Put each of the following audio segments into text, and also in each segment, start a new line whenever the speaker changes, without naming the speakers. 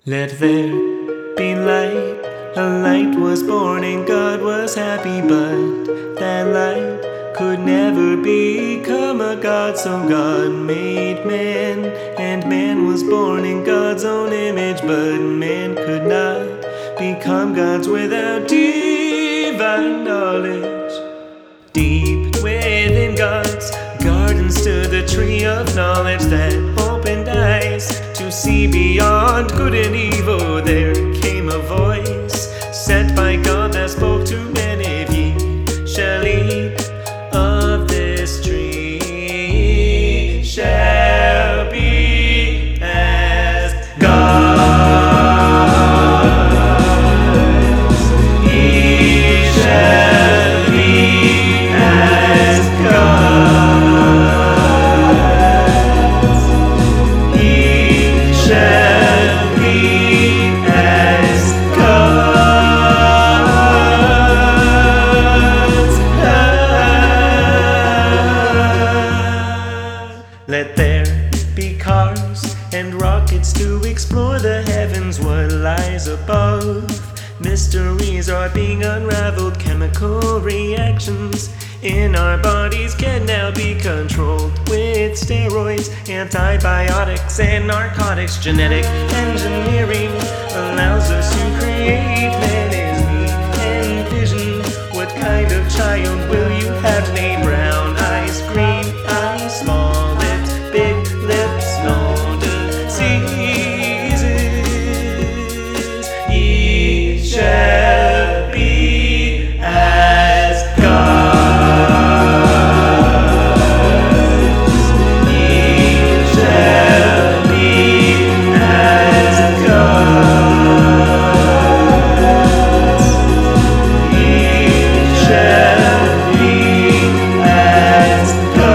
Let there be light. A light was born and God was happy, but that light could never become a God. So God made man, and man was born in God's own image, but man could not become gods without divine knowledge. Deep within God's garden stood the tree of knowledge that opened eyes to see beyond good and evil. There came a voice sent by God that spoke to men, if ye shall eat of this tree, shall be as gods. Ye shall be as gods. Ye shall be as gods. Let there be cars and rockets to explore the heavens, what lies above. Mysteries are being unraveled. Chemical reactions in our bodies can now be controlled with steroids, antibiotics, and narcotics. Genetic engineering allows us to create men as we envision. What kind of child will you have today? Brown eyes, green eyes, small lips, big lips, no diseases. Ye shall be as gods. Ye shall be as gods. Ye shall be as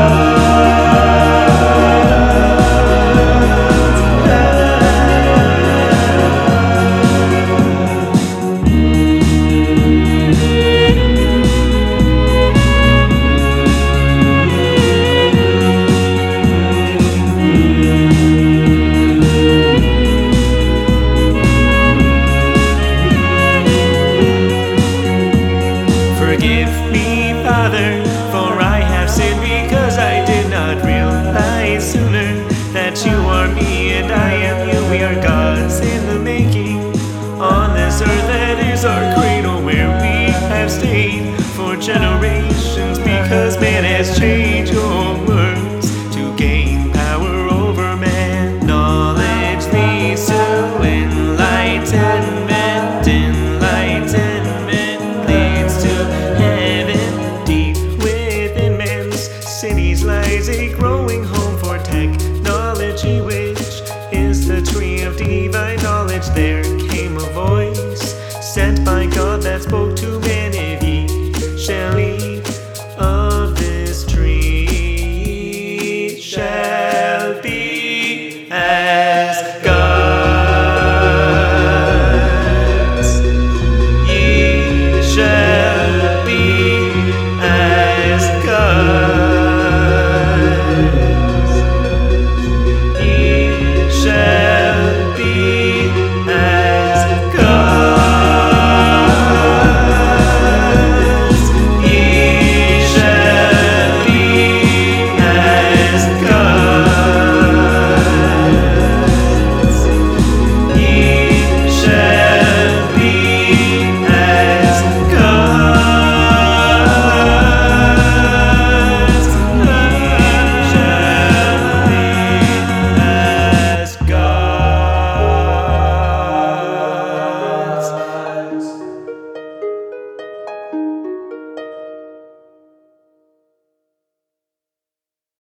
Forgive me, Father, for I have sinned, because I did not realize sooner that you are me and I am you. We are gods in the making on this earth that is our cradle, where we have stayed for generations, because man has changed your words to gain power over man. Knowledge leads to enlightenment. Enlightenment leads to heaven. Deep within man's cities lies a growing home for technology, which is the tree of divine knowledge. There came a voice sent by God that spoke